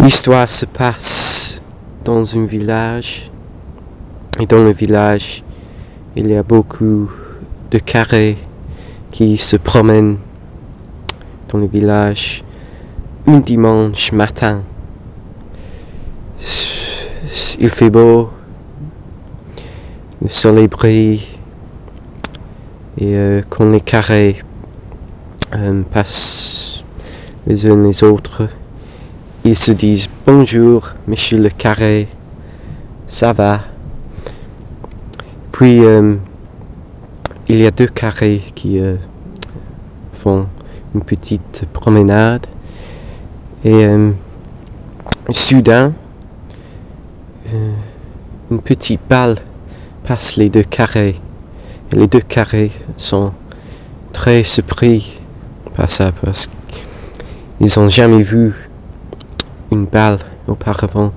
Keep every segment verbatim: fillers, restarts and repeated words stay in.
L'histoire se passe dans un village, et dans le village, il y a beaucoup de carrés qui se promènent dans le village un dimanche matin. Il fait beau, le soleil brille, et euh, quand les carrés euh, passent les uns les autres, ils se disent « Bonjour, monsieur le carré, ça va ?» Puis, euh, il y a deux carrés qui euh, font une petite promenade. Et euh, soudain, euh, une petite balle passe les deux carrés. Et les deux carrés sont très surpris par ça, parce qu'ils n'ont jamais vu une balle auparavant.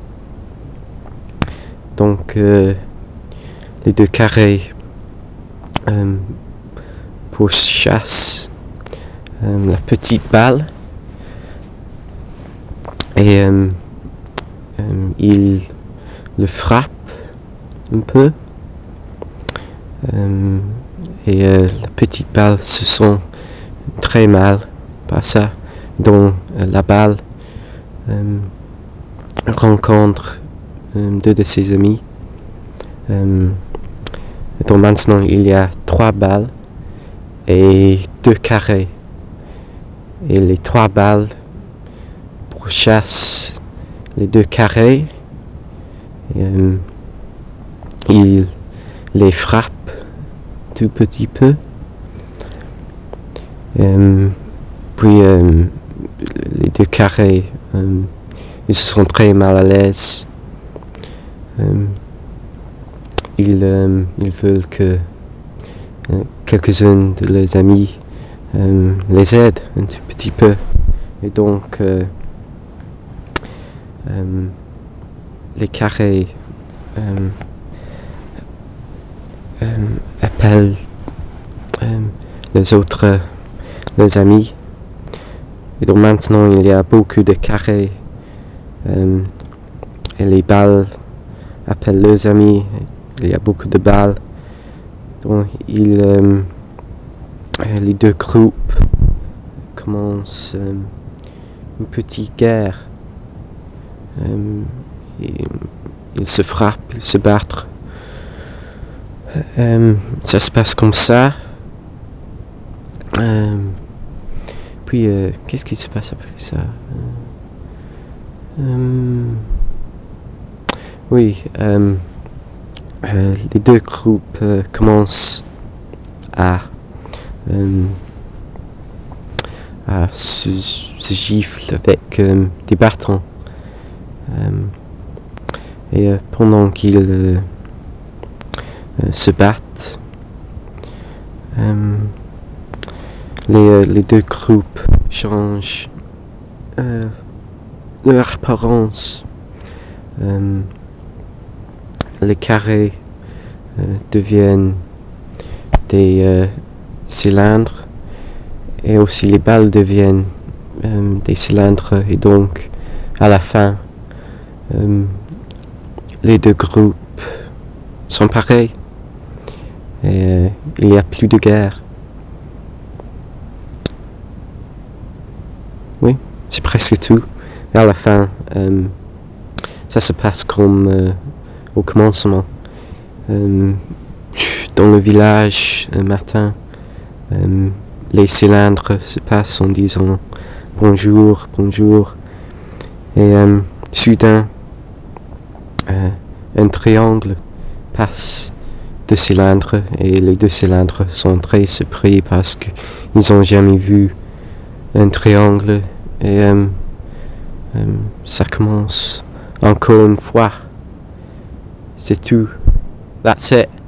Donc euh, les deux carrés euh, pourchassent euh, la petite balle et euh, euh, ils le frappent un peu euh, et euh, la petite balle se sent très mal par ça, dont euh, la balle Euh, rencontre euh, deux de ses amis. Euh, donc maintenant il y a trois balles et deux carrés. Et les trois balles pourchassent les deux carrés. Et, euh, il les frappe tout petit peu. Euh, puis euh, les deux carrés Euh, ils se sont très mal à l'aise. Euh, ils, euh, ils veulent que euh, quelques-uns de leurs amis euh, les aident un tout petit peu. Et donc, euh, euh, les carrés euh, euh, appellent euh, les autres, les amis. Et donc maintenant il y a beaucoup de carrés euh, et les balles appellent leurs amis. Il y a beaucoup de balles. Donc il, euh, les deux groupes commencent euh, une petite guerre. Euh, et, ils se frappent, ils se battent. Euh, ça se passe comme ça. Euh, Puis, euh, qu'est-ce qui se passe après ça euh, euh, Oui, euh, euh, les deux groupes euh, commencent à, euh, à se, se gifler avec euh, des bâtons. Euh, et euh, pendant qu'ils euh, euh, se battent, euh, Les, euh, les deux groupes changent euh, leur apparence. Euh, les carrés euh, deviennent des euh, cylindres, et aussi les balles deviennent euh, des cylindres, et donc à la fin euh, les deux groupes sont pareils et euh, il n'y a plus de guerre. Oui, c'est presque tout. Et à la fin, euh, ça se passe comme euh, au commencement. Euh, dans le village, un matin, euh, les cylindres se passent en disant bonjour, bonjour. Et euh, soudain, euh, un triangle passe de cylindres, et les deux cylindres sont très surpris parce qu'ils n'ont jamais vu un triangle. Et euh, euh, ça commence encore une fois. C'est tout. That's it.